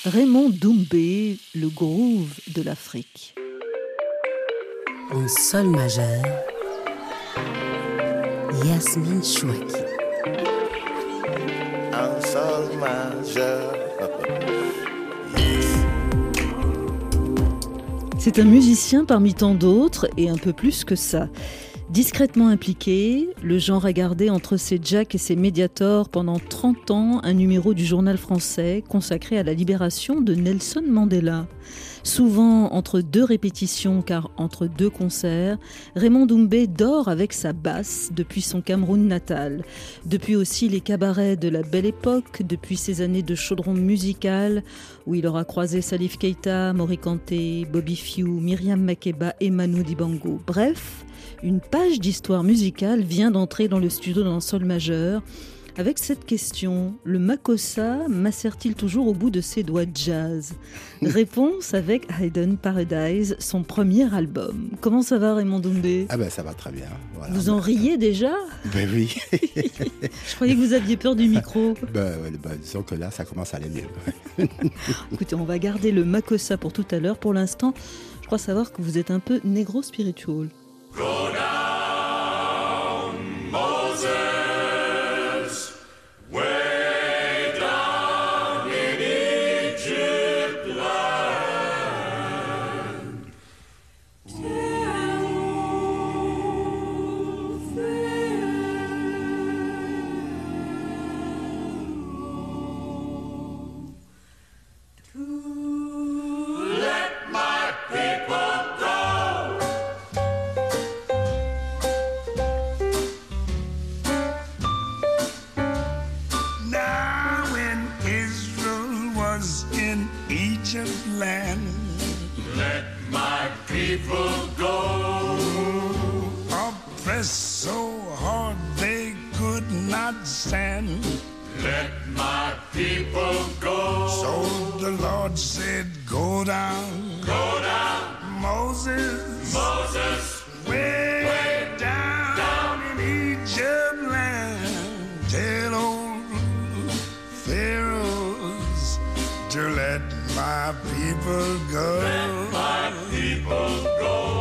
Raymond Doumbé, le groove de l'Afrique. En sol majeur, Yasmine Chouaki. En sol majeur. C'est un musicien parmi tant d'autres et un peu plus que ça. Discrètement impliqué, le genre a gardé entre ses jacks et ses médiators pendant 30 ans un numéro du journal français consacré à la libération de Nelson Mandela. Souvent entre deux répétitions car entre deux concerts, Raymond Doumbé dort avec sa basse depuis son Cameroun natal. Depuis aussi les cabarets de la Belle Époque, depuis ses années de chaudron musical où il aura croisé Salif Keita, Mori Kanté, Bobby Few, Myriam Makeba et Manu Dibango. Bref, une page d'histoire musicale vient d'entrer dans le studio d'un sol majeur avec cette question: le Makossa macère-t-il toujours au bout de ses doigts de jazz? Réponse avec Hidden Paradise, son premier album. Comment ça va, Raymond Doumbé? Ah ben ça va très bien. Voilà. Vous en riez déjà? Ben oui. Je croyais que vous aviez peur du micro. Disons que là, ça commence à aller mieux. Écoutez, on va garder le Makossa pour tout à l'heure. Pour l'instant, je crois savoir que vous êtes un peu négro-spiritual. Go down, Moses, way down in Egypt land. Let my people go. Now when Israel was in Egypt land, Let my people go. oppressed so hard they could not stand. Let my people go. So the Lord said, go down, Go down, Moses, Moses, way down in Egypt land. Tell old Pharaohs to let my people go. my people go.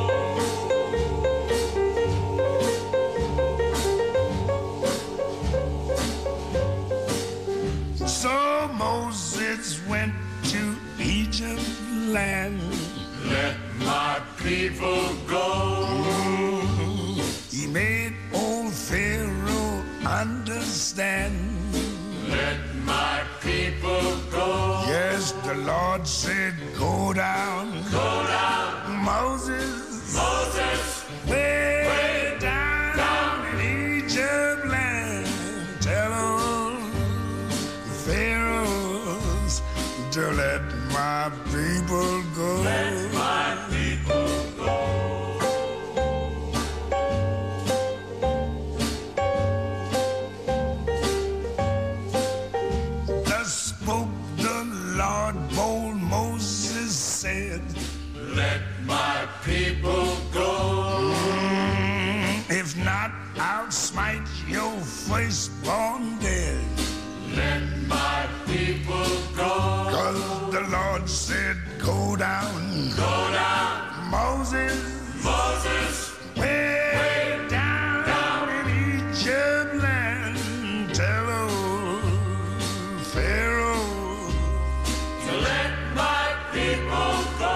So Moses went to Egypt land. Let my people go. He made old Pharaoh understand. Let my people go. Yes, the Lord said, go down, Go down, Moses, Moses, way down in Egypt land. Tell old Pharaohs to let my people go. my people go. Thus spoke the Lord, bold Moses said, Let my people go. if not, I'll smite your firstborn dead. Let my people go. 'Cause the Lord said, go down, Go down, Moses, Moses, way down in Egypt land. Tell old Pharaoh, to let my people go.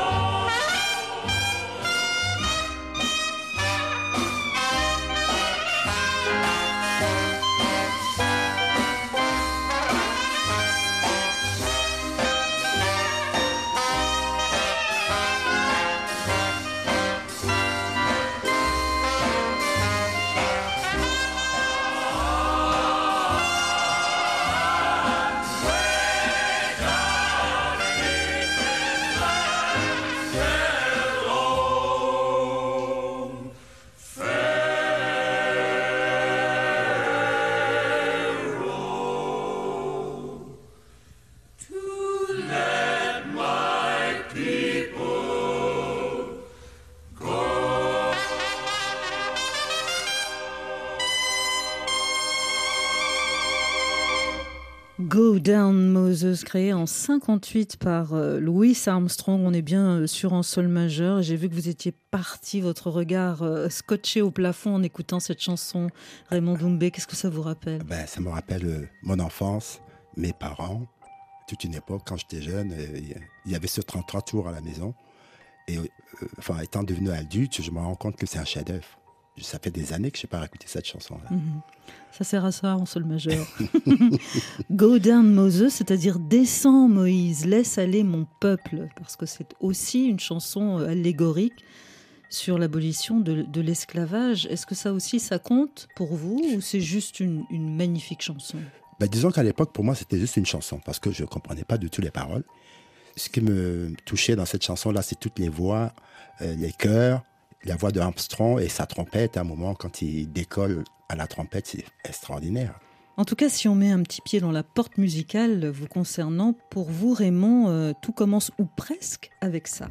Go Down Moses, créé en 58 par Louis Armstrong. On est bien sûr en sol majeur. J'ai vu que vous étiez parti, votre regard scotché au plafond en écoutant cette chanson. Raymond Doumbé, qu'est-ce que ça vous rappelle? Ça me rappelle mon enfance, mes parents, toute une époque. Quand j'étais jeune, il y avait ce 33 tours à la maison. Et étant devenu adulte, je me rends compte que c'est un chef-d'œuvre. Ça fait des années que je n'ai pas réécouté cette chanson-là. Ça sert à ça en sol majeur. Go down Moses, c'est-à-dire descends Moïse, laisse aller mon peuple, parce que c'est aussi une chanson allégorique sur l'abolition de l'esclavage. Est-ce que ça aussi, ça compte pour vous, ou c'est juste une magnifique chanson? Disons qu'à l'époque, pour moi, c'était juste une chanson, parce que je ne comprenais pas du tout les paroles. Ce qui me touchait dans cette chanson-là, c'est toutes les voix, les chœurs, la voix de Armstrong et sa trompette. À un moment, quand il décolle à la trompette, c'est extraordinaire. En tout cas, si on met un petit pied dans la porte musicale vous concernant, pour vous, Raymond, tout commence, ou presque, avec ça.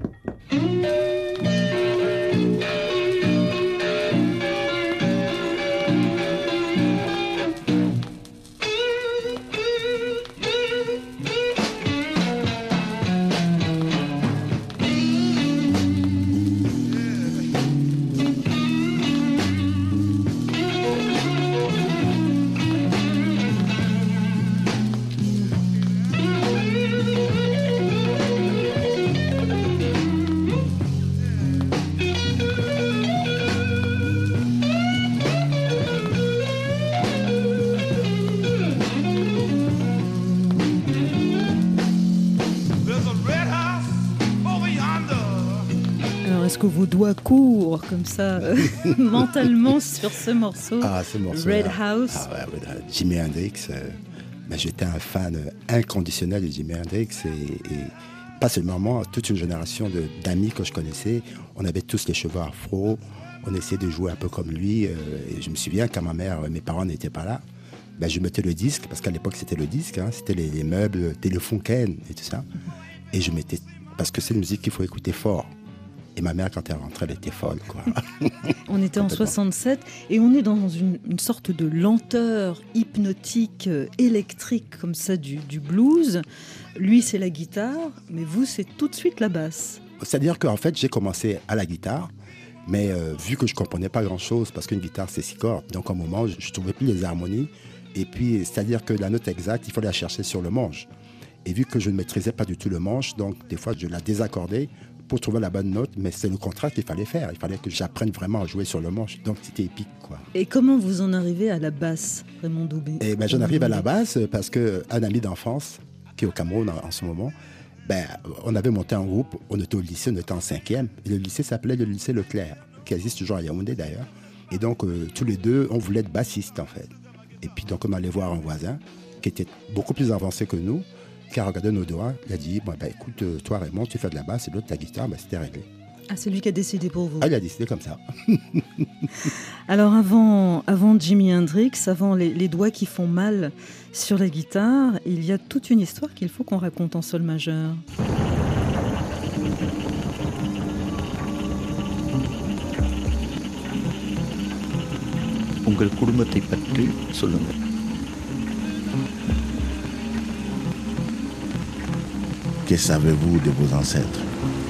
Est-ce que vos doigts courent comme ça, mentalement, sur ce morceau? Ce morceau Red House. Jimi Hendrix. J'étais un fan inconditionnel de Jimi Hendrix. Et pas seulement moi, toute une génération d'amis que je connaissais. On avait tous les cheveux afro. On essayait de jouer un peu comme lui. Et je me souviens, quand mes parents n'étaient pas là, je mettais le disque, parce qu'à l'époque, c'était le disque. C'était les meubles, Telefunken et tout ça. Et je mettais... Parce que c'est une musique qu'il faut écouter fort. Et ma mère, quand elle rentrait, elle était folle, quoi. On était en 67 et on est dans une sorte de lenteur hypnotique, électrique, comme ça, du blues. Lui, c'est la guitare, mais vous, c'est tout de suite la basse. C'est-à-dire qu'en fait, j'ai commencé à la guitare, mais vu que je ne comprenais pas grand-chose, parce qu'une guitare, c'est 6 cordes, donc à un moment, je ne trouvais plus les harmonies. Et puis, c'est-à-dire que la note exacte, il fallait la chercher sur le manche. Et vu que je ne maîtrisais pas du tout le manche, donc des fois, je la désaccordais pour trouver la bonne note, mais c'est le contraire qu'il fallait faire. Il fallait que j'apprenne vraiment à jouer sur le manche. Donc, c'était épique, quoi. Et comment vous en arrivez à la basse, Raymond Doumbé? J'en arrive à la basse parce qu'un ami d'enfance, qui est au Cameroun en ce moment, on avait monté un groupe, on était au lycée, on était en 5e. Et le lycée s'appelait le lycée Leclerc, qui existe toujours à Yaoundé, d'ailleurs. Et donc, tous les deux, on voulait être bassistes, en fait. Et puis, donc, on allait voir un voisin qui était beaucoup plus avancé que nous, qui a regardé nos doigts, il a dit écoute, toi Raymond, tu fais de la basse et l'autre la guitare, c'était réglé. Ah, c'est lui qui a décidé pour vous? Ah, il a décidé comme ça. Alors avant Jimi Hendrix, avant les doigts qui font mal sur la guitare, il y a toute une histoire qu'il faut qu'on raconte en sol majeur. உங்கள் குடும்பத்தை பற்றி சொல்லுங்கள். Que savez-vous de vos ancêtres?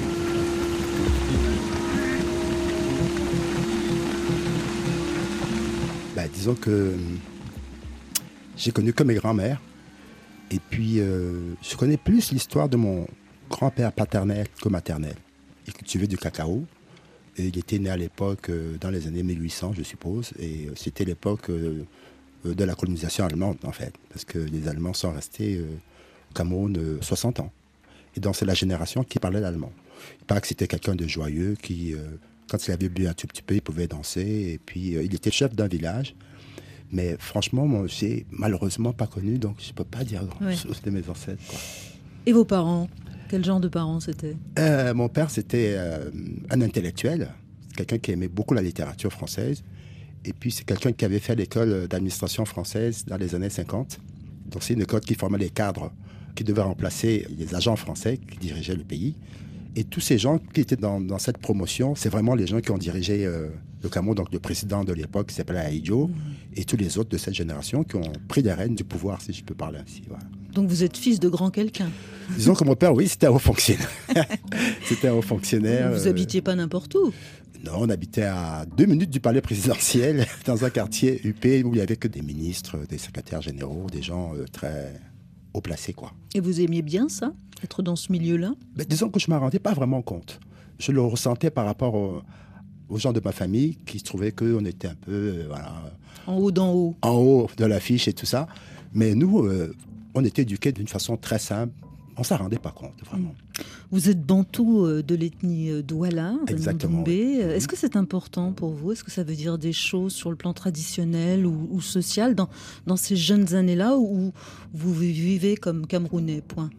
Disons que j'ai connu que mes grands-mères. Et puis, je connais plus l'histoire de mon grand-père paternel que maternel. Il cultivait du cacao. Et il était né à l'époque, dans les années 1800, je suppose. Et c'était l'époque de la colonisation allemande, en fait. Parce que les Allemands sont restés au Cameroun 60 ans. Et donc, c'est la génération qui parlait l'allemand. Il paraît que c'était quelqu'un de joyeux qui, quand il avait bu un tout petit peu, il pouvait danser. Et puis, il était chef d'un village. Mais franchement, moi, j'ai malheureusement pas connu, donc je ne peux pas dire grand-chose de mes ancêtres, quoi. Et vos parents? Quel genre de parents c'était? Mon père, c'était un intellectuel, quelqu'un qui aimait beaucoup la littérature française. Et puis, c'est quelqu'un qui avait fait l'école d'administration française dans les années 50. Donc, c'est une école qui formait les cadres qui devaient remplacer les agents français qui dirigeaient le pays. Et tous ces gens qui étaient dans cette promotion, c'est vraiment les gens qui ont dirigé le Cameroun, donc le président de l'époque qui s'appelait Aïdjo, et tous les autres de cette génération qui ont pris les rênes du pouvoir, si je peux parler ainsi. Voilà. Donc vous êtes fils de grand quelqu'un. Disons que mon père, oui, c'était un haut fonctionnaire. C'était un haut fonctionnaire. Vous habitiez pas n'importe où. Non, on habitait à 2 minutes du palais présidentiel, dans un quartier huppé où il n'y avait que des ministres, des secrétaires généraux, des gens très haut placés, quoi. Et vous aimiez bien ça, être dans ce milieu-là? Mais disons que je ne m'en rendais pas vraiment compte. Je le ressentais par rapport aux gens de ma famille qui trouvaient qu'on était un peu En haut d'en haut. en haut de l'affiche et tout ça. Mais nous, on était éduqués d'une façon très simple. On ne s'en rendait pas compte, vraiment. Vous êtes bantou de l'ethnie Douala, de Exactement, Mandoumbé. oui. Est-ce que c'est important pour vous? Est-ce que ça veut dire des choses sur le plan traditionnel ou social dans ces jeunes années-là où vous vivez comme Camerounais, point?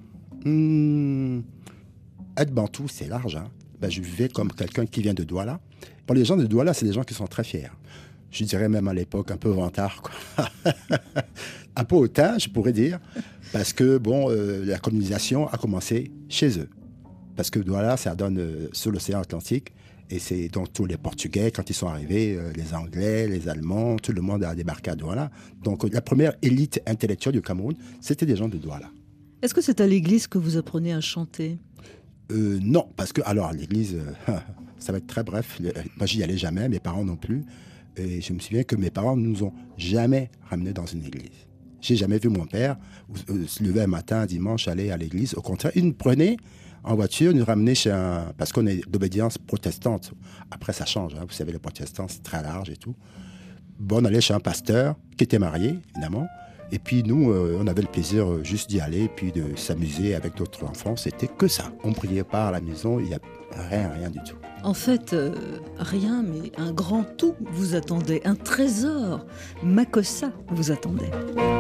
Être bantou, c'est large. Hein. Ben, je vivais comme quelqu'un qui vient de Douala. Bon, les gens de Douala, c'est des gens qui sont très fiers. Je dirais même à l'époque un peu vantard, quoi. Un peu hautain, je pourrais dire, parce que bon, la colonisation a commencé chez eux. Parce que Douala, ça donne sur l'océan Atlantique, et c'est donc tous les Portugais, quand ils sont arrivés, les Anglais, les Allemands, tout le monde a débarqué à Douala. Donc la première élite intellectuelle du Cameroun, c'était des gens de Douala. Est-ce que c'est à l'église que vous apprenez à chanter? Non, parce que, alors, à l'église, ça va être très bref. Moi, j'y allais jamais, mes parents non plus. Et je me souviens que mes parents ne nous ont jamais ramenés dans une église. J'ai jamais vu mon père se lever un matin, un dimanche, aller à l'église. Au contraire, il nous prenait en voiture, nous ramenait chez un... Parce qu'on est d'obédience protestante. Après, ça change. Hein. Vous savez, les protestants, c'est très large et tout. Bon, on allait chez un pasteur qui était marié, évidemment. Et puis nous, on avait le plaisir juste d'y aller, puis de s'amuser avec d'autres enfants. C'était que ça. On ne priait pas à la maison, il n'y a rien du tout. En fait, rien, mais un grand tout vous attendait. Un trésor, Makossa vous attendait.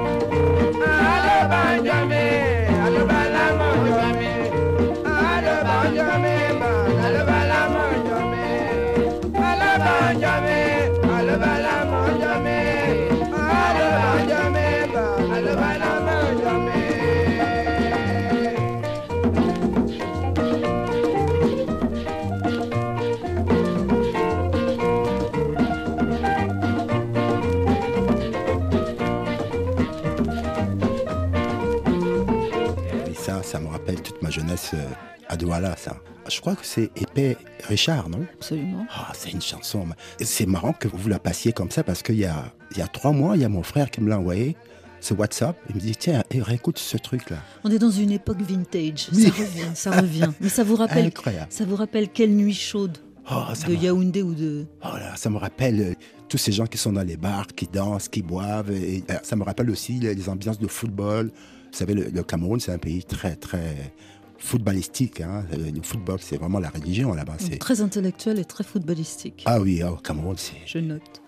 Ça me rappelle toute ma jeunesse à Douala, ça. Je crois que c'est Épée Richard, non? Absolument. Ah, c'est une chanson. C'est marrant que vous la passiez comme ça parce qu'il y a 3 mois, il y a mon frère qui me l'a envoyé, ce WhatsApp. Il me dit, tiens, réécoute ce truc-là. On est dans une époque vintage. Oui. Ça revient. Mais ça vous rappelle, Incroyable. ça vous rappelle quelle nuit chaude de Yaoundé ou de... Oh là, ça me rappelle tous ces gens qui sont dans les bars, qui dansent, qui boivent. Et ça me rappelle aussi les ambiances de football. Vous savez, le Cameroun, c'est un pays très, très footballistique. Hein. Le football, c'est vraiment la religion là-bas. C'est... Très intellectuel et très footballistique. Ah oui, au Cameroun, c'est... Je note.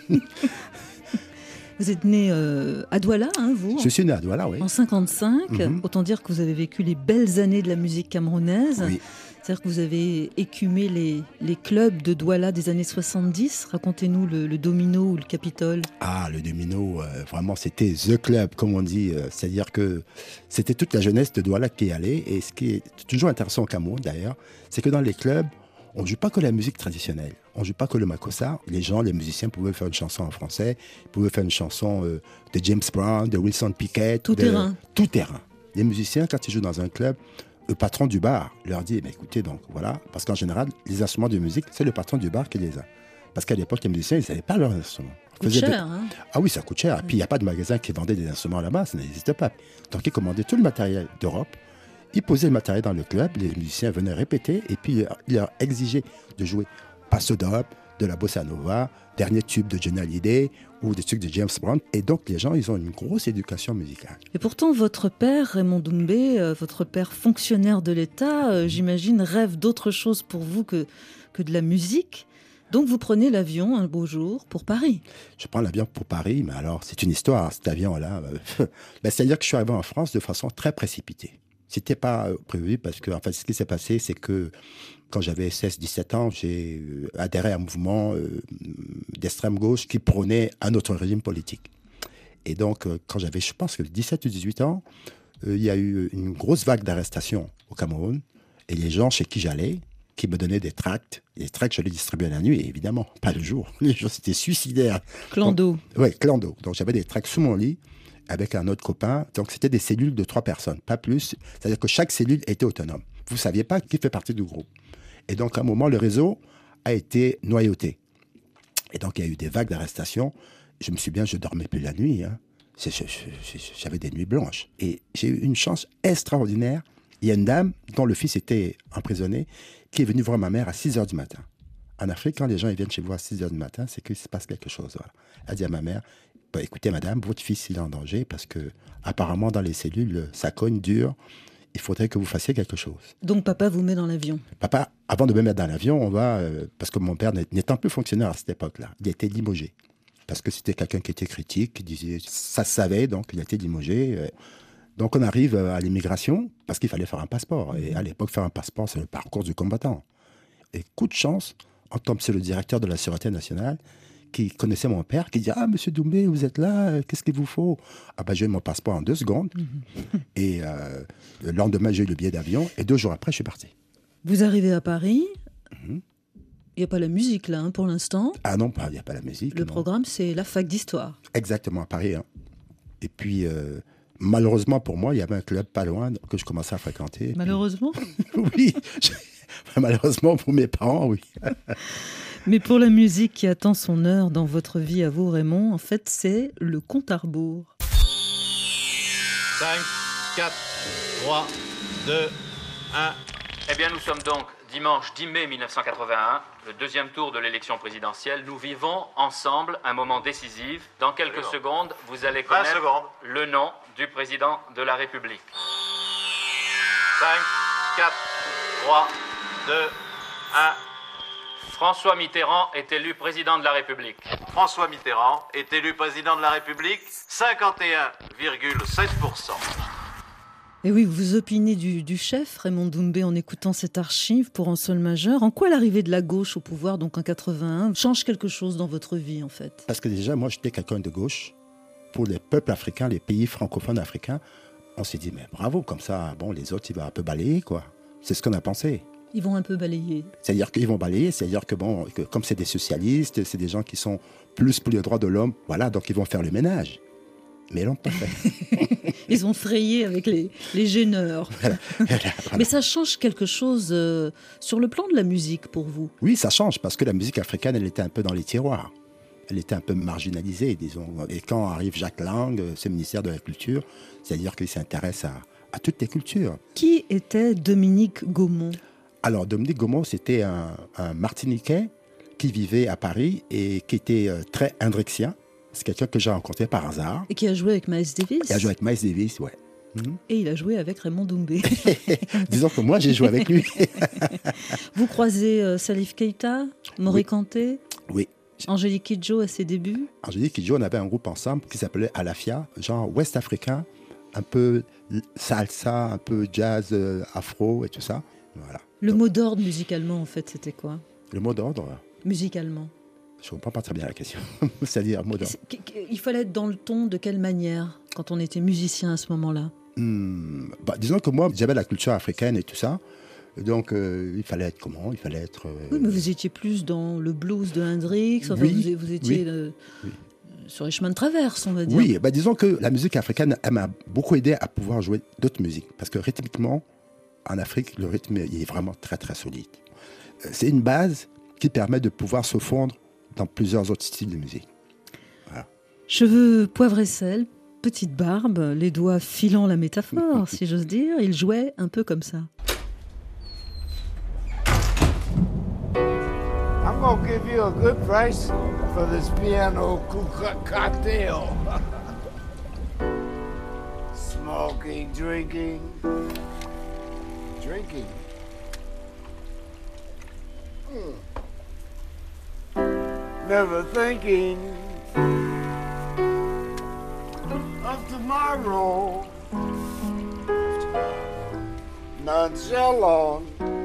Vous êtes né à Douala, hein, vous? Je suis né à Douala, oui. En 55. Autant dire que vous avez vécu les belles années de la musique camerounaise. Oui. C'est-à-dire que vous avez écumé les clubs de Douala des années 70. Racontez-nous le Domino ou le Capitole. Ah, le Domino, vraiment, c'était The Club, comme on dit. C'est-à-dire que c'était toute la jeunesse de Douala qui y allait. Et ce qui est toujours intéressant au Cameroun, d'ailleurs, c'est que dans les clubs, on ne joue pas que la musique traditionnelle. On ne joue pas que le Makossa. Les musiciens pouvaient faire une chanson en français, ils pouvaient faire une chanson de James Brown, de Wilson Pickett. Tout terrain. Tout terrain. Les musiciens, quand ils jouent dans un club, le patron du bar leur dit, écoutez, donc voilà, parce qu'en général, les instruments de musique, c'est le patron du bar qui les a. Parce qu'à l'époque, les musiciens, ils n'avaient pas leurs instruments. Coûte cher, hein? Ah oui, ça coûte cher. Et puis, il n'y a pas de magasin qui vendait des instruments là-bas, ça n'existe pas. Donc, ils commandaient tout le matériel d'Europe. Ils posaient le matériel dans le club, les musiciens venaient répéter, et puis ils leur exigeaient de jouer Paso Doble, de la bossa nova, dernier tube de Johnny Hallyday ou des trucs de James Brown. Et donc, les gens, ils ont une grosse éducation musicale. Et pourtant, votre père, Raymond Doumbé, votre père fonctionnaire de l'État, j'imagine, rêve d'autre chose pour vous que de la musique. Donc, vous prenez l'avion un beau jour pour Paris. Je prends l'avion pour Paris, mais alors, c'est une histoire, cet avion-là. C'est-à-dire que je suis arrivé en France de façon très précipitée. C'était pas prévu parce que, en fait, ce qui s'est passé, c'est que quand j'avais 16-17 ans, j'ai adhéré à un mouvement d'extrême gauche qui prônait un autre régime politique. Et donc, quand j'avais, je pense que 17 ou 18 ans, il y a eu une grosse vague d'arrestations au Cameroun. Et les gens chez qui j'allais, qui me donnaient des tracts, et les tracts, je les distribuais la nuit, évidemment, pas le jour. Les jours, c'était suicidaire. Clando. Oui, clando. Donc, j'avais des tracts sous mon lit. avec un autre copain. Donc, c'était des cellules de 3 personnes, pas plus. C'est-à-dire que chaque cellule était autonome. Vous ne saviez pas qui fait partie du groupe. Et donc, à un moment, le réseau a été noyauté. Et donc, il y a eu des vagues d'arrestations. Je me souviens, je ne dormais plus la nuit. Hein. J'avais des nuits blanches. Et j'ai eu une chance extraordinaire. Il y a une dame dont le fils était emprisonné qui est venue voir ma mère à 6 h du matin. En Afrique, quand les gens ils viennent chez vous à 6 h du matin, c'est qu'il se passe quelque chose. Voilà. Elle dit à ma mère, bah, écoutez madame, votre fils il est en danger parce que apparemment dans les cellules, ça cogne dur. Il faudrait que vous fassiez quelque chose. Donc papa vous met dans l'avion. Papa, avant de me mettre dans l'avion, on va... parce que mon père n'étant plus fonctionnaire à cette époque-là, il a été limogé. Parce que c'était quelqu'un qui était critique, qui disait... Ça se savait, donc il a été limogé. Donc on arrive à l'immigration parce qu'il fallait faire un passeport. Et à l'époque, faire un passeport, c'est le parcours du combattant. Et coup de chance, on tombe sur le directeur de la Sûreté nationale qui connaissait mon père, qui dit « Ah, monsieur Doumbé, vous êtes là, qu'est-ce qu'il vous faut ?» Ah ben, j'ai eu mon passeport en 2 secondes. Et le lendemain, j'ai eu le billet d'avion. Et 2 jours après, je suis parti. Vous arrivez à Paris. Il n'y a pas la musique, là, hein, pour l'instant. Ah non, il n'y a pas la musique. Le non. programme, c'est la fac d'histoire. Exactement, à Paris. Hein. Et puis, malheureusement pour moi, il y avait un club pas loin que je commençais à fréquenter. Malheureusement. Oui, malheureusement pour mes parents, oui. Mais pour la musique qui attend son heure dans votre vie à vous, Raymond, en fait, c'est le compte à rebours. 5, 4, 3, 2, 1. Eh bien, nous sommes donc dimanche 10 mai 1981, le 2e tour de l'élection présidentielle. Nous vivons ensemble un moment décisif. Dans quelques secondes, vous allez connaître le nom du président de la République. 5, 4, 3, 2, 1. François Mitterrand est élu président de la République. François Mitterrand est élu président de la République, 51,7%. Et oui, vous opinez du chef, Raymond Doumbé, en écoutant cette archive pour un sol majeur. En quoi l'arrivée de la gauche au pouvoir, donc en 81, change quelque chose dans votre vie, en fait? Parce que déjà, moi, j'étais quelqu'un de gauche. Pour les peuples africains, les pays francophones africains, on s'est dit, mais bravo, comme ça, bon, les autres, ils vont un peu balayer, quoi. C'est ce qu'on a pensé. Ils vont un peu balayer. C'est-à-dire qu'ils vont balayer, c'est-à-dire que, bon, que comme c'est des socialistes, c'est des gens qui sont plus pour les droits de l'homme, voilà, donc ils vont faire le ménage. Mais ils l'ont pas fait. Ils ont frayé avec les gêneurs. Voilà. Mais ça change quelque chose sur le plan de la musique pour vous? Oui, ça change, parce que la musique africaine, elle était un peu dans les tiroirs. Elle était un peu marginalisée, disons. Et quand arrive Jacques Lang, ce ministère de la Culture, c'est-à-dire qu'il s'intéresse à toutes les cultures. Qui était Dominique Gaumont? Alors, Dominique Gaumont, c'était un Martiniquais qui vivait à Paris et qui était très hendrixien. C'est quelqu'un que j'ai rencontré par hasard. Et qui a joué avec Miles Davis? Il a joué avec Miles Davis, ouais. Et il a joué avec Raymond Doumbé. Disons que moi, j'ai joué avec lui. Vous croisez Salif Keita, Maury Kanté? Oui. Angélique Kidjo à ses débuts? Angélique Kidjo, on avait un groupe ensemble qui s'appelait Alafia, genre ouest africain, un peu salsa, un peu jazz, afro et tout ça. Voilà. Le mot d'ordre musicalement, en fait, c'était quoi? Le mot d'ordre? Musicalement. Je ne comprends pas très bien la question. C'est-à-dire, mot d'ordre. Il fallait être dans le ton de quelle manière, quand on était musicien à ce moment-là? Disons que moi, j'avais la culture africaine et tout ça. Donc, il fallait être comment? Il fallait être... Oui, mais vous étiez plus dans le blues de Hendrix. Enfin, oui, vous étiez sur les chemins de traverse, on va dire. Oui, disons que la musique africaine, elle m'a beaucoup aidé à pouvoir jouer d'autres musiques. Parce que rythmiquement, en Afrique, le rythme il est vraiment très, très solide. C'est une base qui permet de pouvoir se fondre dans plusieurs autres styles de musique. Voilà. Cheveux poivre et sel, petite barbe, les doigts filant la métaphore, si j'ose dire. Il jouait un peu comme ça. I'm gonna give you a good price for this piano cocktail. Smoking, drinking. Never thinking of tomorrow. Nonchalant.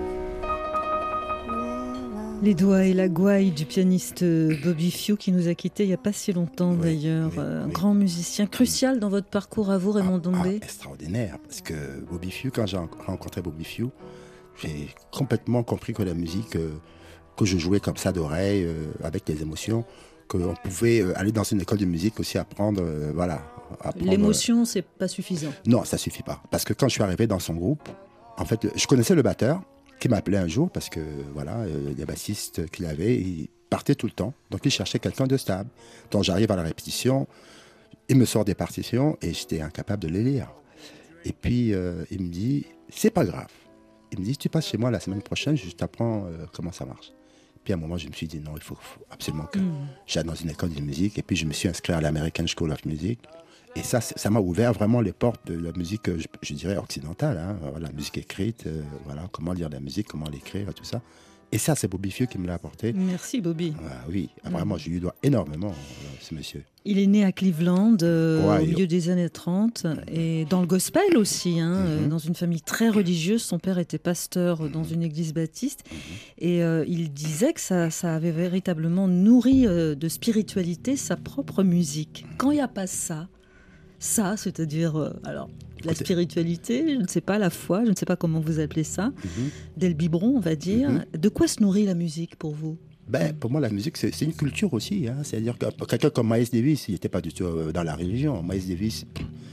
Les doigts et la gouaille du pianiste Bobby Few qui nous a quittés il n'y a pas si longtemps d'ailleurs. Un grand musicien crucial dans votre parcours à vous, Raymond Doumbé. Extraordinaire, parce que Bobby Few, quand j'ai rencontré Bobby Few, j'ai complètement compris que la musique que je jouais comme ça d'oreille, avec les émotions, qu'on pouvait aller dans une école de musique aussi apprendre, apprendre, L'émotion, c'est pas suffisant. Non, ça suffit pas. Parce que quand je suis arrivé dans son groupe, en fait, je connaissais le batteur qui m'appelait un jour parce que, les bassistes qu'il avait, il partait tout le temps. Donc, il cherchait quelqu'un de stable. Donc, j'arrive à la répétition, il me sort des partitions et j'étais incapable de les lire. Et puis, il me dit, c'est pas grave. Il me dit, tu passes chez moi la semaine prochaine, je t'apprends comment ça marche. Puis à un moment, je me suis dit, non, il faut absolument que j'aille dans une école de musique. Et puis, je me suis inscrit à l'American School of Music. Et ça m'a ouvert vraiment les portes de la musique, je dirais, occidentale. La musique écrite, comment lire la musique, comment l'écrire, tout ça. Et ça, c'est Bobby Few qui me l'a apporté. Merci, Bobby. Oui, vraiment, je lui dois énormément, ce monsieur. Il est né à Cleveland, au milieu des années 30, et dans le gospel aussi, dans une famille très religieuse. Son père était pasteur dans une église baptiste, et il disait que ça avait véritablement nourri de spiritualité sa propre musique. Quand il n'y a pas ça, c'est-à-dire la spiritualité, je ne sais pas, la foi, je ne sais pas comment vous appelez ça, dès le biberon, on va dire. De quoi se nourrit la musique pour vous ? Pour moi, la musique, c'est une culture aussi. C'est-à-dire que quelqu'un comme Miles Davis, il n'était pas du tout dans la religion. Miles Davis,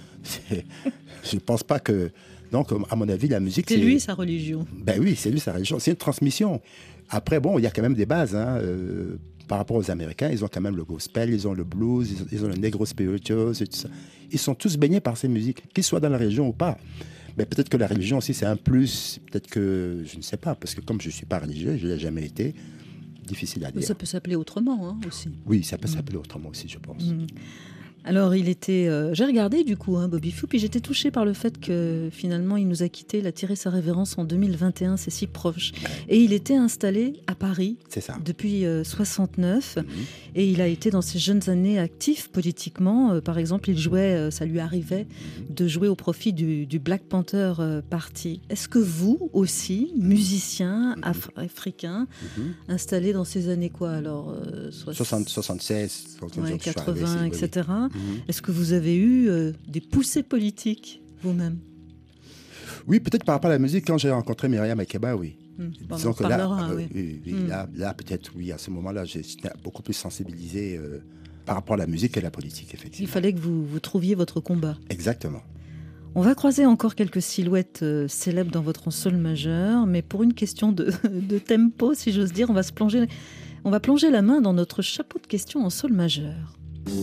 je ne pense pas que... Donc, à mon avis, la musique, c'est lui, sa religion. Oui, c'est lui, sa religion. C'est une transmission. Après, il y a quand même des bases. Par rapport aux Américains, ils ont quand même le gospel, ils ont le blues, ils ont le negro spirituals et tout ça. Ils sont tous baignés par ces musiques, qu'ils soient dans la religion ou pas. Mais peut-être que la religion aussi, c'est un plus. Peut-être que, je ne sais pas, parce que comme je ne suis pas religieux, je ne l'ai jamais été, difficile à dire. Mais ça peut s'appeler autrement aussi. Oui, ça peut s'appeler autrement aussi, je pense. Alors, il était... j'ai regardé, du coup, Bobby Few, puis j'étais touchée par le fait que, finalement, il nous a quittés. Il a tiré sa révérence en 2021, c'est si proche. Et il était installé à Paris depuis 69. Et il a été, dans ses jeunes années, actif politiquement. Par exemple, il jouait, ça lui arrivait de jouer au profit du Black Panther Party. Est-ce que vous aussi, musicien africain, installé dans ces années quoi alors 76, 80, etc. Est-ce que vous avez eu des poussées politiques vous-même ? Oui, peut-être par rapport à la musique, quand j'ai rencontré Myriam Makeba, oui. Disons que là, peut-être, oui, à ce moment-là, j'étais beaucoup plus sensibilisé par rapport à la musique et la politique, effectivement. Il fallait que vous trouviez votre combat. Exactement. On va croiser encore quelques silhouettes célèbres dans votre sol majeur, mais pour une question de tempo, si j'ose dire, on va plonger la main dans notre chapeau de questions en sol majeur.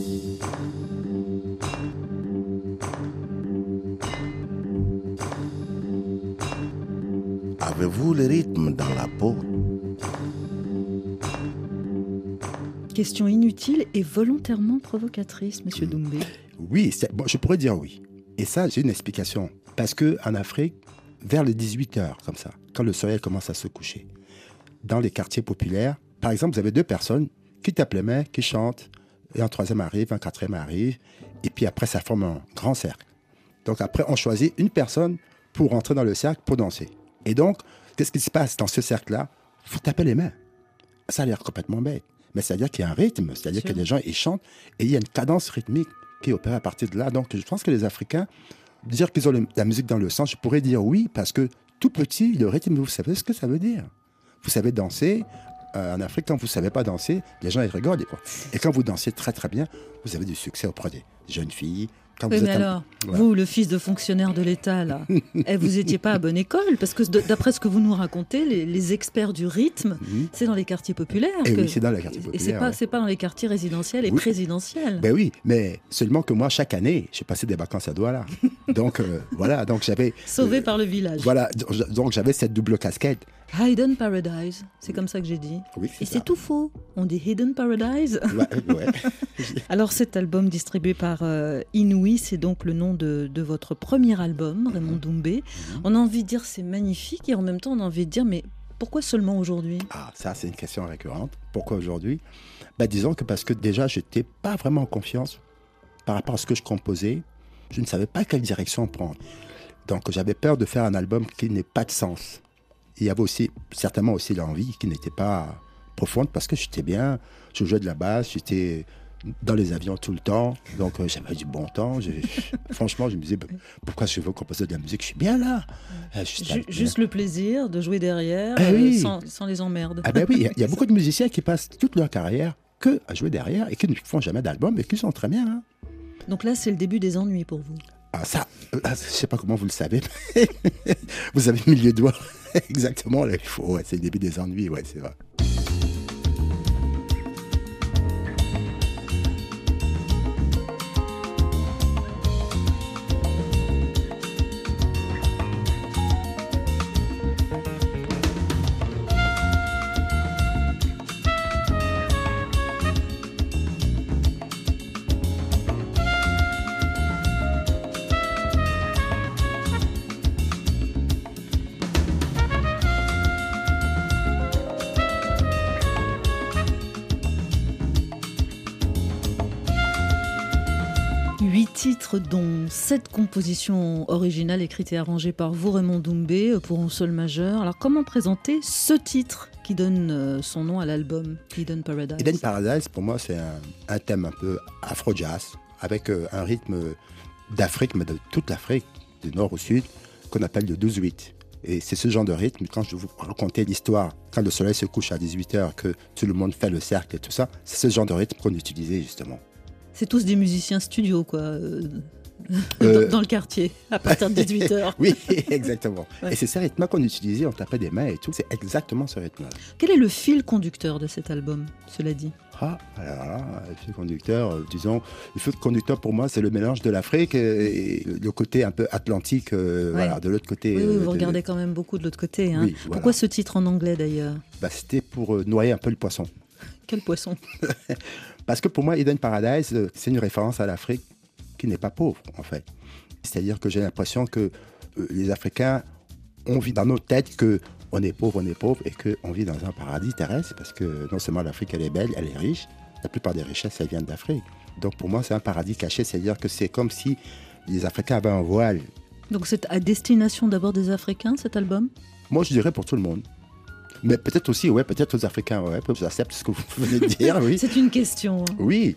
Avez-vous le rythme dans la peau ? Question inutile et volontairement provocatrice, Monsieur Doumbé. Oui, je pourrais dire oui. Et ça, j'ai une explication. Parce qu'en Afrique, vers les 18h, comme ça, quand le soleil commence à se coucher, dans les quartiers populaires, par exemple, vous avez deux personnes qui tapent les mains, qui chantent, et un troisième arrive, un quatrième arrive, et puis après, ça forme un grand cercle. Donc après, on choisit une personne pour rentrer dans le cercle, pour danser. Et donc, qu'est-ce qui se passe dans ce cercle-là ? Il faut taper les mains. Ça a l'air complètement bête. Mais c'est-à-dire qu'il y a un rythme, c'est-à-dire que les gens, ils chantent, et il y a une cadence rythmique qui opère à partir de là. Donc, je pense que les Africains, dire qu'ils ont la musique dans le sang, je pourrais dire oui, parce que tout petit, le rythme, vous savez ce que ça veut dire. Vous savez danser. En Afrique, quand vous ne savez pas danser, les gens ils rigolent. Et quand vous dansez très très bien, vous avez du succès auprès des jeunes filles. Quand oui, mais alors, vous, le fils de fonctionnaire de l'État, là, vous n'étiez pas à bonne école, parce que d'après ce que vous nous racontez, les experts du rythme, c'est dans les quartiers populaires. Et oui, c'est dans les quartiers populaires. Et c'est pas dans les quartiers résidentiels et présidentiels. Ben oui, mais seulement que moi, chaque année, j'ai passé des vacances à Douala. Donc, voilà, donc j'avais... Sauvé par le village. Voilà, donc j'avais cette double casquette. Hidden Paradise, c'est comme ça que j'ai dit. Oui, et c'est tout faux. On dit Hidden Paradise. Ouais. Alors cet album distribué par Inouï, c'est donc le nom de votre premier album, Raymond Doumbé. On a envie de dire c'est magnifique et en même temps on a envie de dire mais pourquoi seulement aujourd'hui ? Ah, ça c'est une question récurrente. Pourquoi aujourd'hui ? Disons que parce que déjà j'étais pas vraiment en confiance par rapport à ce que je composais. Je ne savais pas quelle direction prendre. Donc j'avais peur de faire un album qui n'ait pas de sens. Il y avait certainement aussi l'envie qui n'était pas profonde parce que j'étais bien, je jouais de la basse, j'étais dans les avions tout le temps, donc j'avais du bon temps. Franchement, je me disais, pourquoi je veux composer de la musique ? Je suis bien là. Juste le plaisir de jouer derrière sans les emmerdes. Ah ben oui, il y a beaucoup de musiciens qui passent toute leur carrière que à jouer derrière et qui ne font jamais d'album et qui sont très bien. Hein. Donc là, c'est le début des ennuis pour vous. Ah ça, je ne sais pas comment vous le savez, mais vous avez mis le doigt exactement là. Ouais, c'est le début des ennuis, ouais, c'est vrai. Titres dont 7 compositions originales écrites et arrangées par vous, Raymond Doumbé, pour un sol majeur. Alors comment présenter ce titre qui donne son nom à l'album Hidden Paradise? Hidden Paradise, pour moi, c'est un thème un peu afro-jazz, avec un rythme d'Afrique, mais de toute l'Afrique, du nord au sud, qu'on appelle le 12-8. Et c'est ce genre de rythme, quand je vous racontais l'histoire, quand le soleil se couche à 18h, que tout le monde fait le cercle et tout ça, c'est ce genre de rythme qu'on utilisait justement. C'est tous des musiciens studio, quoi, dans le quartier, à partir de 18h. Oui, exactement. Ouais. Et c'est ce rythme qu'on utilisait, on tapait des mains et tout. C'est exactement ce rythme-là. Quel est le fil conducteur de cet album, cela dit? Alors là, le fil conducteur, disons, le fil conducteur pour moi, c'est le mélange de l'Afrique et le côté un peu atlantique, voilà, de l'autre côté. Oui, vous regardez quand même beaucoup de l'autre côté. Hein. Oui, voilà. Pourquoi ce titre en anglais d'ailleurs? C'était pour noyer un peu le poisson. Quel poisson? Parce que pour moi, Hidden Paradise, c'est une référence à l'Afrique qui n'est pas pauvre, en fait. C'est-à-dire que j'ai l'impression que les Africains, on vit dans nos têtes qu'on est pauvre, et qu'on vit dans un paradis terrestre, parce que non seulement l'Afrique, elle est belle, elle est riche, la plupart des richesses, elles viennent d'Afrique. Donc pour moi, c'est un paradis caché, c'est-à-dire que c'est comme si les Africains avaient un voile. Donc c'est à destination d'abord des Africains, cet album? Moi, je dirais pour tout le monde. Mais peut-être aussi, ouais, peut-être aux Africains, ouais, j'accepte ce que vous venez de dire, oui. C'est une question. Hein. Oui.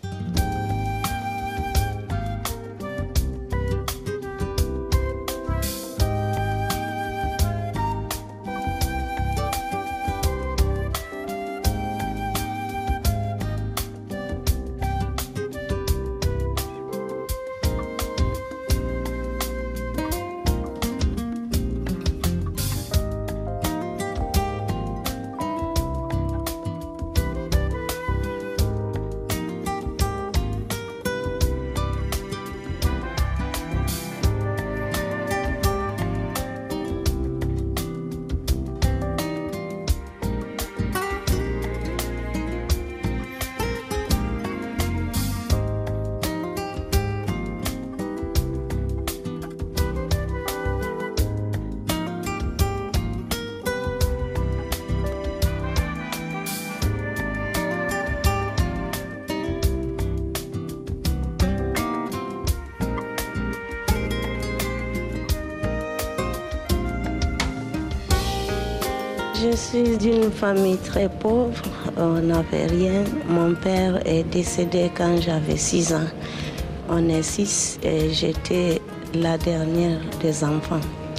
Je suis d'une famille très pauvre, on n'avait rien. Mon père est décédé quand j'avais 6 ans. On est 6 et j'étais la dernière des enfants.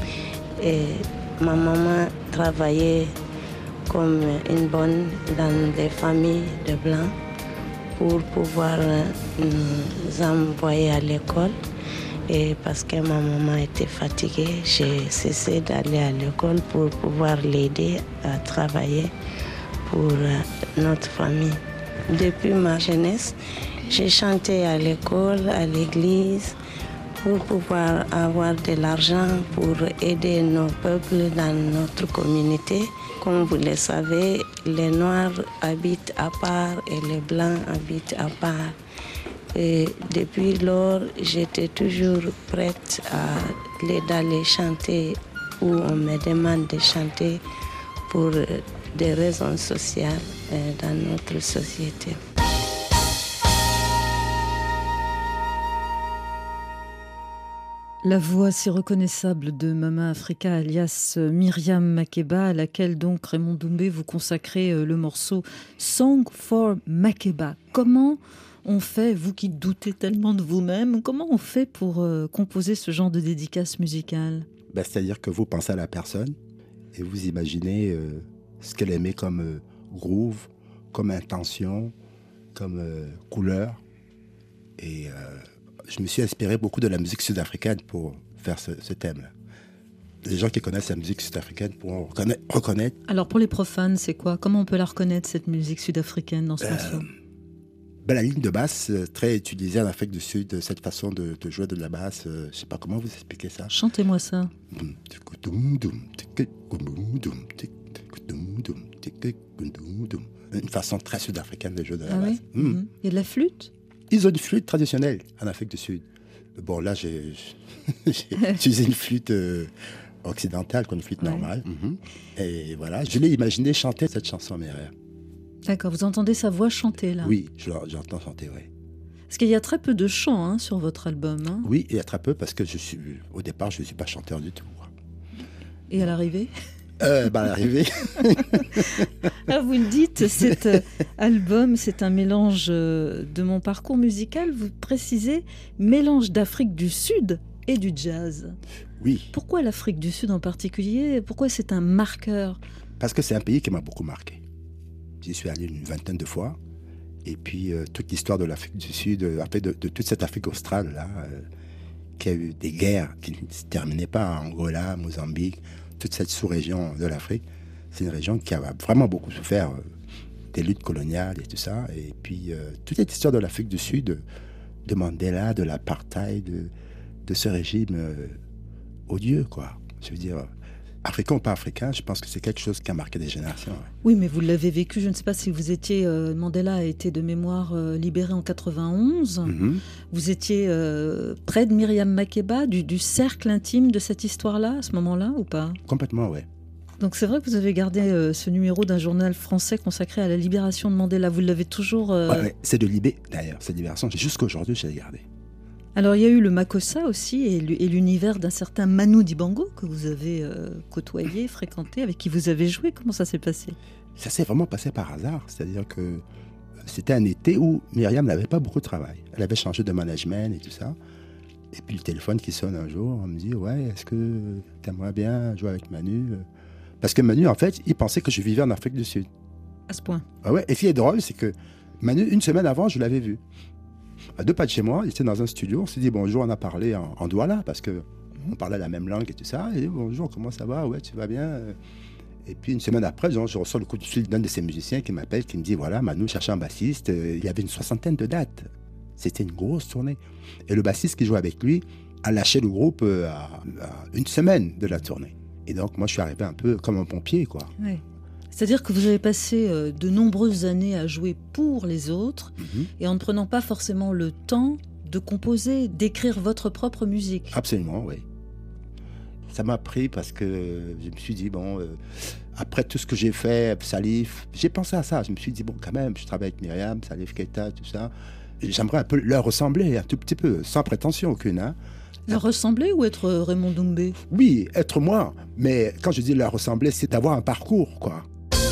Et ma maman travaillait comme une bonne dans les familles de Blancs pour pouvoir nous envoyer à l'école. Et parce que ma maman était fatiguée, j'ai cessé d'aller à l'école pour pouvoir l'aider à travailler pour notre famille. Depuis ma jeunesse, j'ai chanté à l'école, à l'église, pour pouvoir avoir de l'argent pour aider nos peuples dans notre communauté. Comme vous le savez, les Noirs habitent à part et les Blancs habitent à part. Et depuis lors, j'étais toujours prête à aller chanter où on me demande de chanter pour des raisons sociales dans notre société. La voix si reconnaissable de Mama Africa, alias Myriam Makeba, à laquelle donc Raymond Doumbé vous consacrez le morceau Song for Makeba. Comment on fait, vous qui doutez tellement de vous-même, comment on fait pour composer ce genre de dédicace musicale? C'est-à-dire que vous pensez à la personne et vous imaginez ce qu'elle aimait comme groove, comme intention, comme couleur. Et je me suis inspiré beaucoup de la musique sud-africaine pour faire ce thème-là. Les gens qui connaissent la musique sud-africaine pourront reconnaître. Alors pour les profanes, c'est quoi? Comment on peut la reconnaître, cette musique sud-africaine, dans ce morceau? La ligne de basse, très utilisée en Afrique du Sud, cette façon de jouer de la basse, je ne sais pas comment vous expliquer ça. Chantez-moi ça. Une façon très sud-africaine de jouer de la basse. Oui Il y a de la flûte? Ils ont une flûte traditionnelle en Afrique du Sud. Bon, là, j'ai utilisé une flûte occidentale, une flûte normale. Et voilà, je l'ai imaginé chanter cette chanson, mes rêves. D'accord, vous entendez sa voix chanter, là? Oui, j'entends chanter, oui. Parce qu'il y a très peu de chants sur votre album. Oui, il y a très peu, parce que au départ, je ne suis pas chanteur du tout. Et à l'arrivée? À l'arrivée. Vous le dites, cet album, c'est un mélange de mon parcours musical. Vous précisez mélange d'Afrique du Sud et du jazz. Oui. Pourquoi l'Afrique du Sud en particulier? Pourquoi c'est un marqueur? Parce que c'est un pays qui m'a beaucoup marqué. J'y suis allé une vingtaine de fois. Et puis, toute l'histoire de l'Afrique du Sud, de toute cette Afrique australe, là, qui a eu des guerres qui ne se terminaient pas, Angola, Mozambique, toute cette sous-région de l'Afrique, c'est une région qui a vraiment beaucoup souffert des luttes coloniales et tout ça. Et puis, toute cette histoire de l'Afrique du Sud, de Mandela, de l'apartheid, de ce régime odieux, quoi. Je veux dire... Africain ou pas africain, je pense que c'est quelque chose qui a marqué des générations. Ouais. Oui, mais vous l'avez vécu, je ne sais pas si vous étiez... Mandela a été de mémoire libéré en 91. Vous étiez près de Myriam Makeba, du cercle intime de cette histoire-là, à ce moment-là, ou pas? Complètement, oui. Donc c'est vrai que vous avez gardé ce numéro d'un journal français consacré à la libération de Mandela. Vous l'avez toujours... Ouais, c'est de Libé, d'ailleurs, cette libération. Jusqu'à aujourd'hui, je l'ai gardé. Alors, il y a eu le Makossa aussi et l'univers d'un certain Manu Dibango que vous avez côtoyé, fréquenté, avec qui vous avez joué. Comment ça s'est passé? Ça s'est vraiment passé par hasard. C'est-à-dire que c'était un été où Myriam n'avait pas beaucoup de travail. Elle avait changé de management et tout ça. Et puis le téléphone qui sonne un jour, on me dit « Ouais, est-ce que tu aimerais bien jouer avec Manu ?» Parce que Manu, en fait, il pensait que je vivais en Afrique du Sud. À ce point? Ah ouais. Et ce qui est drôle, c'est que Manu, une semaine avant, je l'avais vu. À 2 pas de chez moi, il était dans un studio, on s'est dit bonjour, on a parlé en douala parce qu'on parlait la même langue et tout ça. Et bonjour, comment ça va? Ouais, tu vas bien? Et puis une semaine après, je reçois le coup de fil d'un de ces musiciens qui m'appelle, qui me dit voilà, Manu cherche un bassiste. Il y avait une 60aine de dates. C'était une grosse tournée. Et le bassiste qui jouait avec lui a lâché le groupe à une semaine de la tournée. Et donc moi, je suis arrivé un peu comme un pompier, quoi. Oui. C'est-à-dire que vous avez passé de nombreuses années à jouer pour les autres et en ne prenant pas forcément le temps de composer, d'écrire votre propre musique. Absolument, oui. Ça m'a pris parce que je me suis dit, après tout ce que j'ai fait, Salif, j'ai pensé à ça. Je me suis dit, quand même, je travaille avec Myriam, Salif Keita, tout ça. J'aimerais un peu leur ressembler, un tout petit peu, sans prétention aucune. Leur ressembler ou être Raymond Doumbé? Oui, être moi. Mais quand je dis leur ressembler, c'est d'avoir un parcours, quoi.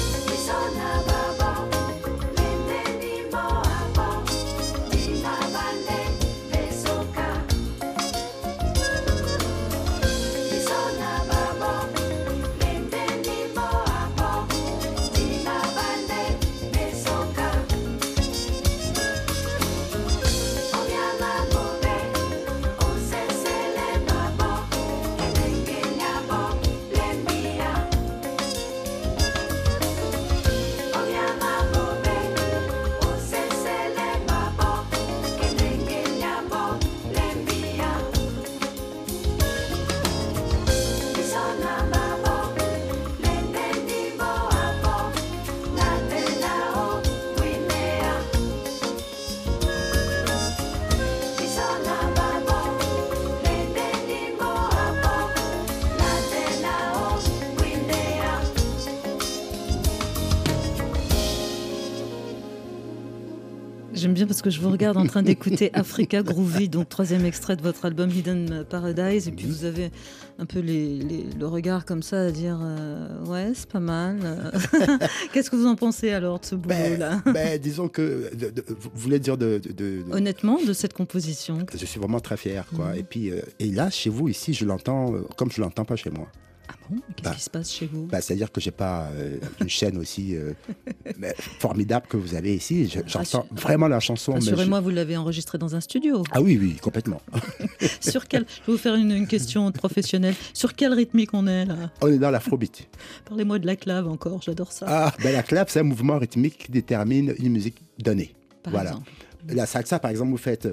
J'aime bien parce que je vous regarde en train d'écouter Africa Groovy, donc 3e extrait de votre album Hidden Paradise, et puis vous avez un peu le regard comme ça à dire ouais, c'est pas mal. Qu'est-ce que vous en pensez alors de ce boulot-là? Disons que vous voulez dire honnêtement, de cette composition. Je suis vraiment très fier, quoi. Et puis et là, chez vous ici, je l'entends comme je l'entends pas chez moi. Ah bon? Qu'est-ce qui se passe chez vous? C'est-à-dire que j'ai pas une chaîne aussi formidable que vous avez ici. J'entends vraiment la chanson. Rassurez-moi, vous l'avez enregistrée dans un studio. Ah oui, complètement. Sur quel... Je vais vous faire une question professionnelle. Sur quelle rythmique on est là? On est dans l'afrobeat. Parlez-moi de la clave encore, j'adore ça. Ah, la clave, c'est un mouvement rythmique qui détermine une musique donnée. Par exemple. La salsa, par exemple, vous faites...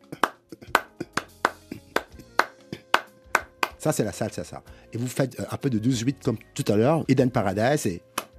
Ça, c'est la salsa, ça. Et vous faites un peu de 12-8 comme tout à l'heure, Eden Paradise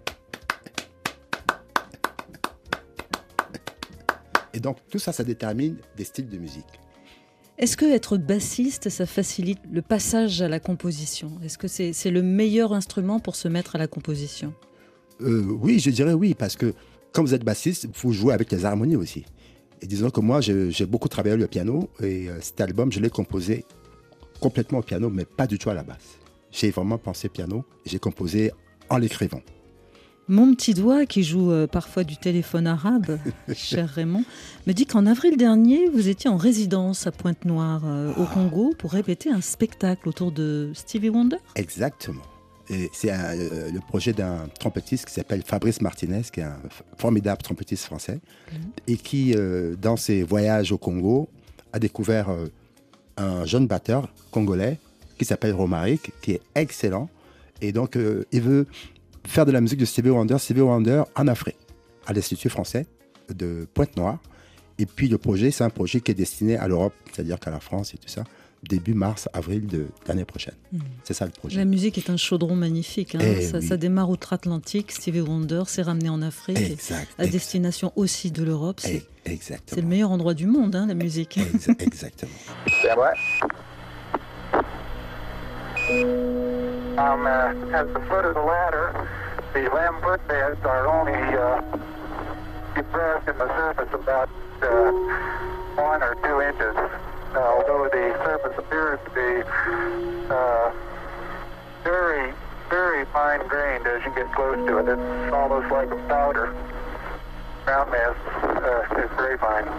et donc, tout ça, ça détermine des styles de musique. Est-ce que être bassiste, ça facilite le passage à la composition? Est-ce que c'est le meilleur instrument pour se mettre à la composition? Oui, je dirais oui, parce que quand vous êtes bassiste, il faut jouer avec les harmonies aussi. Et disons que moi, j'ai beaucoup travaillé le piano, et cet album, je l'ai composé complètement au piano, mais pas du tout à la basse. J'ai vraiment pensé piano et j'ai composé en l'écrivant. Mon petit doigt, qui joue parfois du téléphone arabe, cher Raymond, me dit qu'en avril dernier, vous étiez en résidence à Pointe-Noire, au Congo, pour répéter un spectacle autour de Stevie Wonder. Exactement. Et c'est le projet d'un trompettiste qui s'appelle Fabrice Martinez, qui est un formidable trompettiste français, et qui, dans ses voyages au Congo, a découvert... un jeune batteur congolais qui s'appelle Romaric, qui est excellent. Et donc, il veut faire de la musique de Stevie Wonder en Afrique, à l'Institut français de Pointe-Noire. Et puis, le projet, c'est un projet qui est destiné à l'Europe, c'est-à-dire qu'à la France et tout ça, début mars, avril de l'année prochaine. C'est ça le projet. La musique est un chaudron magnifique. Hein. Ça démarre outre-Atlantique. Stevie Wonder s'est ramené en Afrique. À destination aussi de l'Europe. Exactement. C'est le meilleur endroit du monde, hein, la musique. Exactement. At the foot of the ladder, the Lambert beds are only depressed in the surface about 1 or 2 inches. Although the surface appears to be very, very fine-grained as you get close to it. It's almost like a powder. Ground mass is very fine.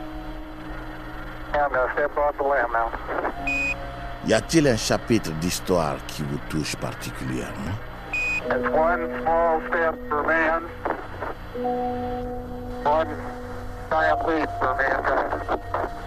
I'm going to step off the lamb now. Y a-t-il un chapitre d'histoire qui vous touche particulièrement? It's one small step for man, one giant leap for mankind.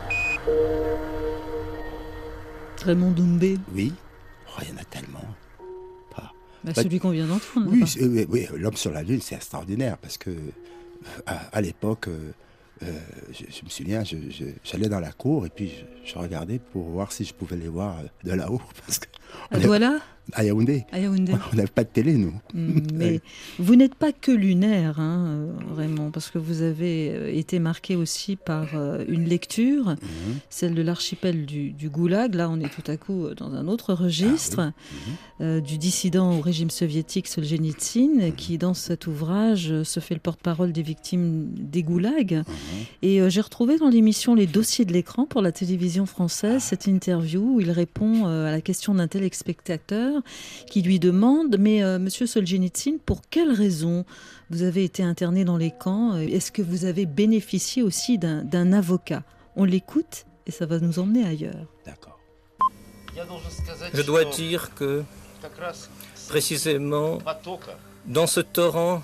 Raymond Doumbé. Oui, il y en a tellement. Celui qu'on vient d'entendre. Oui, L'homme sur la Lune, c'est extraordinaire parce que à l'époque, je me souviens, j'allais dans la cour et puis je regardais pour voir si je pouvais les voir de là-haut. Parce que à Douala? À Yaoundé. On n'avait pas de télé, nous. Mais vous n'êtes pas que lunaire, hein, Raymond, parce que vous avez été marqué aussi par une lecture, celle de l'archipel du Goulag. Là, on est tout à coup dans un autre registre, du dissident au régime soviétique Solzhenitsyn, qui, dans cet ouvrage, se fait le porte-parole des victimes des goulags. Et j'ai retrouvé dans l'émission Les Dossiers de l'écran pour la télévision française cette interview où il répond à la question d'un téléspectateur qui lui demande « Mais monsieur Solzhenitsyn, pour quelles raisons vous avez été interné dans les camps? Est-ce que vous avez bénéficié aussi d'un avocat ?» On l'écoute et ça va nous emmener ailleurs. D'accord. Je dois dire que, précisément, dans ce torrent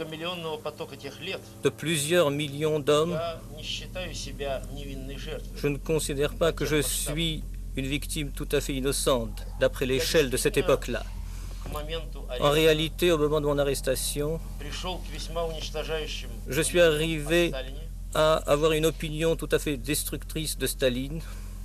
de plusieurs millions d'hommes, je ne considère pas que je suis une victime tout à fait innocente, d'après l'échelle de cette époque-là. En réalité, au moment de mon arrestation, je suis arrivé à avoir une opinion tout à fait destructrice de Staline.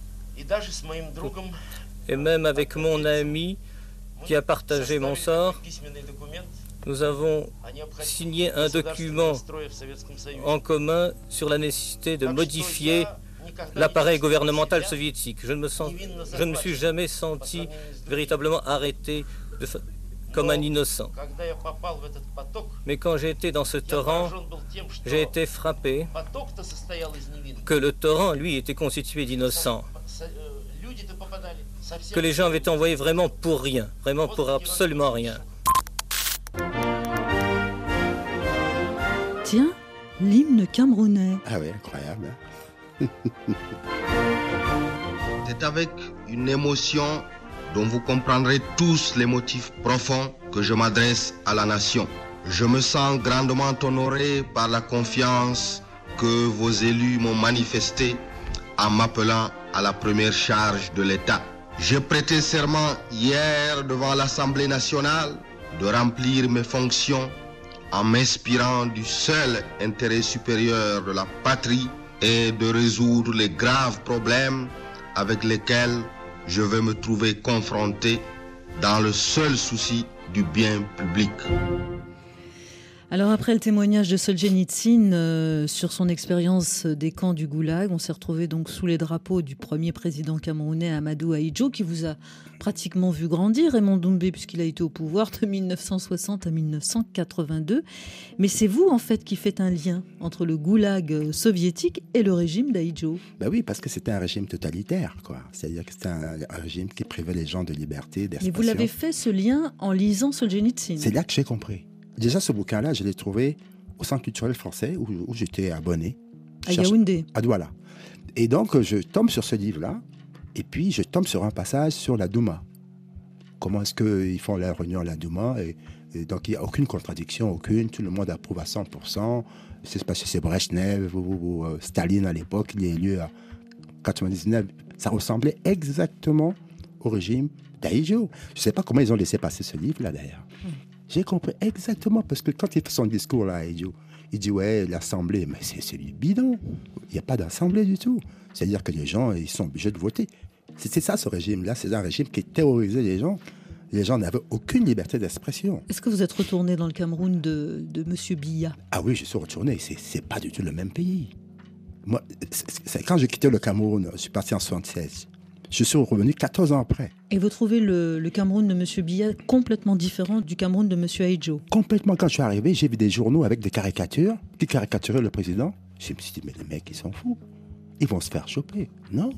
Et même avec mon ami qui a partagé mon sort, nous avons signé un document en commun sur la nécessité de modifier l'appareil gouvernemental soviétique. Je ne me suis jamais senti véritablement arrêté comme un innocent. Mais quand j'ai été dans ce torrent, j'ai été frappé que le torrent, lui, était constitué d'innocents. Que les gens avaient été envoyés vraiment pour rien, vraiment pour absolument rien. Tiens, l'hymne camerounais. Ah oui, incroyable. C'est avec une émotion dont vous comprendrez tous les motifs profonds que je m'adresse à la nation. Je me sens grandement honoré par la confiance que vos élus m'ont manifestée en m'appelant à la première charge de l'État. J'ai prêté serment hier devant l'Assemblée nationale de remplir mes fonctions en m'inspirant du seul intérêt supérieur de la patrie et de résoudre les graves problèmes avec lesquels je vais me trouver confronté dans le seul souci du bien public. Alors après le témoignage de Solzhenitsyn sur son expérience des camps du Goulag, on s'est retrouvé donc sous les drapeaux du premier président camerounais Amadou Ahidjo, qui vous a pratiquement vu grandir, Raymond Doumbé, puisqu'il a été au pouvoir de 1960 à 1982. Mais c'est vous en fait qui faites un lien entre le Goulag soviétique et le régime d'Ahidjo. Ben oui, parce que c'était un régime totalitaire, quoi. C'est-à-dire que c'était un régime qui privait les gens de liberté, d'expression. Mais vous l'avez fait ce lien en lisant Solzhenitsyn. C'est là que j'ai compris. Déjà, ce bouquin-là, je l'ai trouvé au Centre culturel français où j'étais abonné. À Yaoundé. À Douala. Et donc, je tombe sur ce livre-là, et puis je tombe sur un passage sur la Douma. Comment est-ce qu'ils font la réunion à la Douma et donc, il n'y a aucune contradiction, aucune. Tout le monde approuve à 100%. C'est parce que c'est Brezhnev ou Staline à l'époque, il est élu à 99. Ça ressemblait exactement au régime d'Ahidjo. Je ne sais pas comment ils ont laissé passer ce livre-là, d'ailleurs. J'ai compris exactement, parce que quand il fait son discours là, il dit ouais, l'Assemblée, mais c'est du bidon. Il n'y a pas d'Assemblée du tout. C'est-à-dire que les gens, ils sont obligés de voter. C'est ça, ce régime-là. C'est un régime qui terrorisait les gens. Les gens n'avaient aucune liberté d'expression. Est-ce que vous êtes retourné dans le Cameroun de M. Biya? Ah oui, je suis retourné. C'est pas du tout le même pays. Moi, quand j'ai quitté le Cameroun, je suis parti en 1976. Je suis revenu 14 ans après. Et vous trouvez le Cameroun de M. Biya complètement différent du Cameroun de M. Ahidjo? Complètement. Quand je suis arrivé, j'ai vu des journaux avec des caricatures qui caricaturaient le président. Je me suis dit, mais les mecs, ils s'en foutent. Ils vont se faire choper. Non.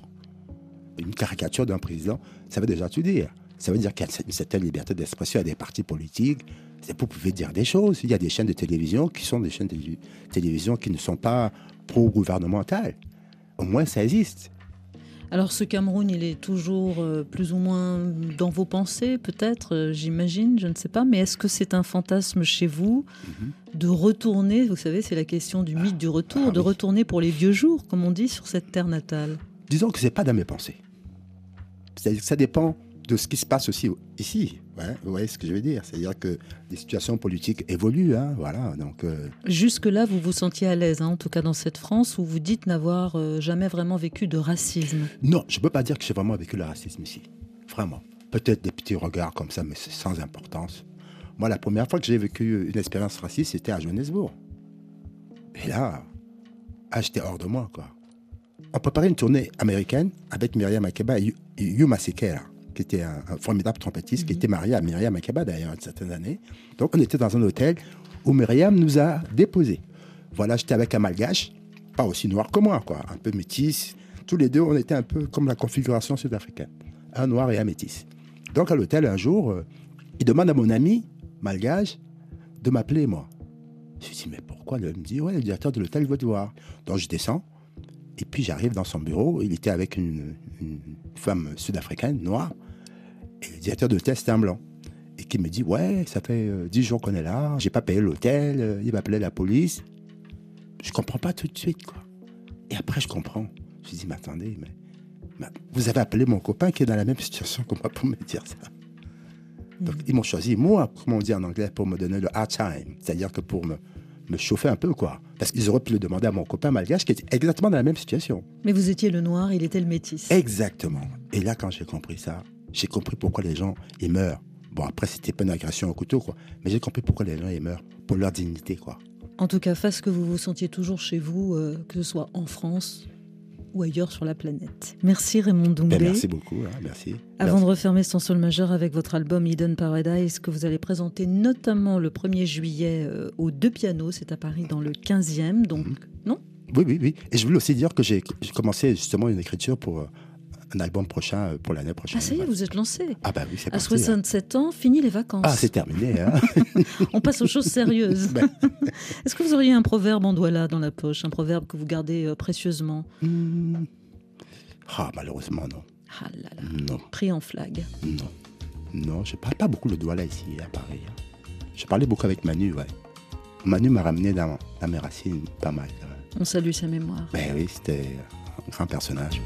Une caricature d'un président, ça veut déjà tout dire. Ça veut dire qu'il y a une certaine liberté d'expression à des partis politiques. Vous pouvez dire des choses. Il y a des chaînes de télévision qui sont des chaînes de télévision qui ne sont pas pro-gouvernementales. Au moins, ça existe. Alors ce Cameroun, il est toujours plus ou moins dans vos pensées, peut-être, j'imagine, je ne sais pas. Mais est-ce que c'est un fantasme chez vous de retourner, vous savez, c'est la question du mythe du retour, de retourner pour les vieux jours, comme on dit, sur cette terre natale? Disons que ce n'est pas dans mes pensées. C'est-à-dire que ça dépend de ce qui se passe aussi ici. Ouais, vous voyez ce que je veux dire? C'est-à-dire que les situations politiques évoluent. Hein, voilà, donc, Jusque-là, vous vous sentiez à l'aise, hein, en tout cas dans cette France, où vous dites n'avoir jamais vraiment vécu de racisme. Non, je ne peux pas dire que j'ai vraiment vécu le racisme ici. Vraiment. Peut-être des petits regards comme ça, mais c'est sans importance. Moi, la première fois que j'ai vécu une expérience raciste, c'était à Johannesburg. Et là, j'étais hors de moi, quoi. On préparait une tournée américaine avec Myriam Makeba et Yuma Sekera, qui était un formidable trompettiste, qui était marié à Myriam Makeba d'ailleurs, une certaine année. Donc on était dans un hôtel où Myriam nous a déposés. Voilà, j'étais avec un malgache, pas aussi noir que moi, quoi, un peu métis. Tous les deux, on était un peu comme la configuration sud-africaine, un noir et un métis. Donc à l'hôtel, un jour, il demande à mon ami malgache de m'appeler, moi. Je me dis, mais pourquoi? Il me dit, ouais, le directeur de l'hôtel veut te voir. Donc je descends. Et puis j'arrive dans son bureau, il était avec une femme sud-africaine, noire, et le directeur de l'hôtel, c'était un blanc. Et qui me dit, ouais, ça fait 10 jours qu'on est là, j'ai pas payé l'hôtel, il va appeler la police. Je comprends pas tout de suite, quoi. Et après, je comprends. Je dis, mais attendez, mais vous avez appelé mon copain qui est dans la même situation que moi pour me dire ça. Donc ils m'ont choisi, moi, comme on dit en anglais, pour me donner le hard time, c'est-à-dire que pour me chauffer un peu, quoi. Parce qu'ils auraient pu le demander à mon copain malgache qui était exactement dans la même situation. Mais vous étiez le noir, il était le métis. Exactement. Et là, quand j'ai compris ça, j'ai compris pourquoi les gens, ils meurent. Bon, après, c'était pas une agression au couteau, quoi. Mais j'ai compris pourquoi les gens, ils meurent. Pour leur dignité, quoi. En tout cas, fasse que vous vous sentiez toujours chez vous, que ce soit en France ou ailleurs sur la planète. Merci Raymond Doumbé. Merci beaucoup, hein, merci. Avant de refermer son sol majeur avec votre album Hidden Paradise, que vous allez présenter notamment le 1er juillet aux Deux Pianos, c'est à Paris dans le 15e, donc non? Oui. Et je voulais aussi dire que j'ai commencé justement une écriture pour un album prochain, pour l'année prochaine. Ah ça y est, vous êtes lancé. Ah bah oui, c'est à parti. 67 ans, fini les vacances. Ah, c'est terminé. Hein. On passe aux choses sérieuses. Est-ce que vous auriez un proverbe en douala dans la poche, un proverbe que vous gardez précieusement? Ah, malheureusement, non. Ah là là. Non. Pris en flag. Non, je parle pas beaucoup le douala ici, à Paris. Je parlais beaucoup avec Manu, ouais. Manu m'a ramené dans mes racines pas mal. On salue sa mémoire. Ben oui, c'était un grand personnage.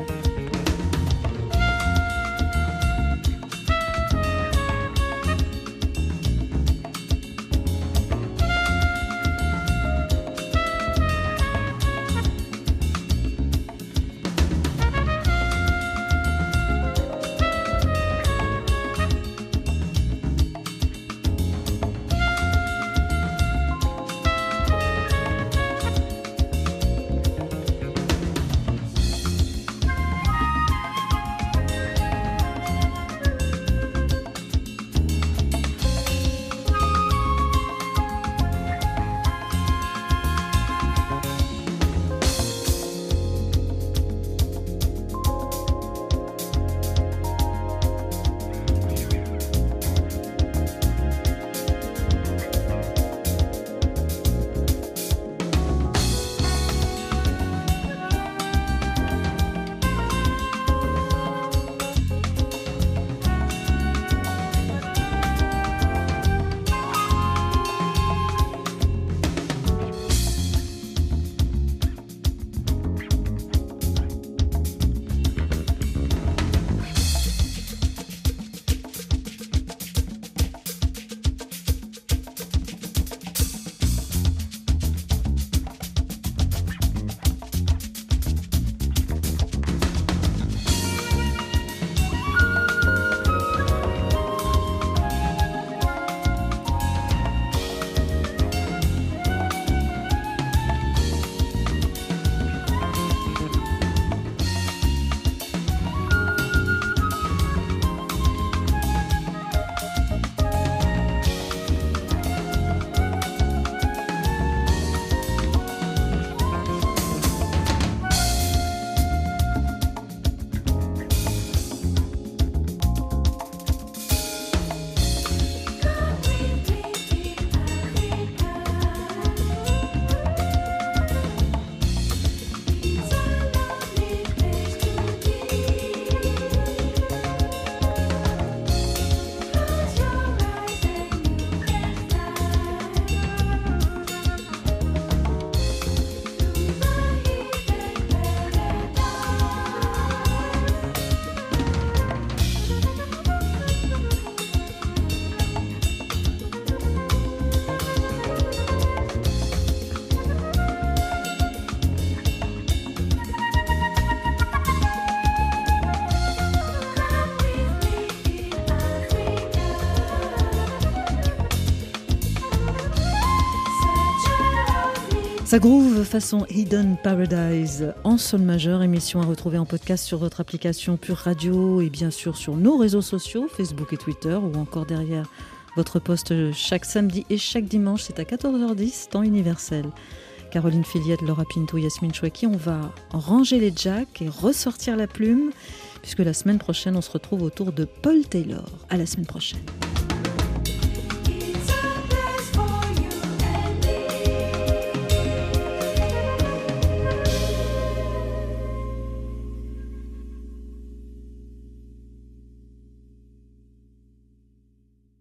Ça groove façon Hidden Paradise en sol majeur, émission à retrouver en podcast sur votre application Pure Radio et bien sûr sur nos réseaux sociaux, Facebook et Twitter, ou encore derrière votre poste chaque samedi et chaque dimanche, c'est à 14h10, temps universel. Caroline Filiette, Laura Pinto, Yasmine Chouaki, on va ranger les jacks et ressortir la plume, puisque la semaine prochaine, on se retrouve autour de Paul Taylor. À la semaine prochaine.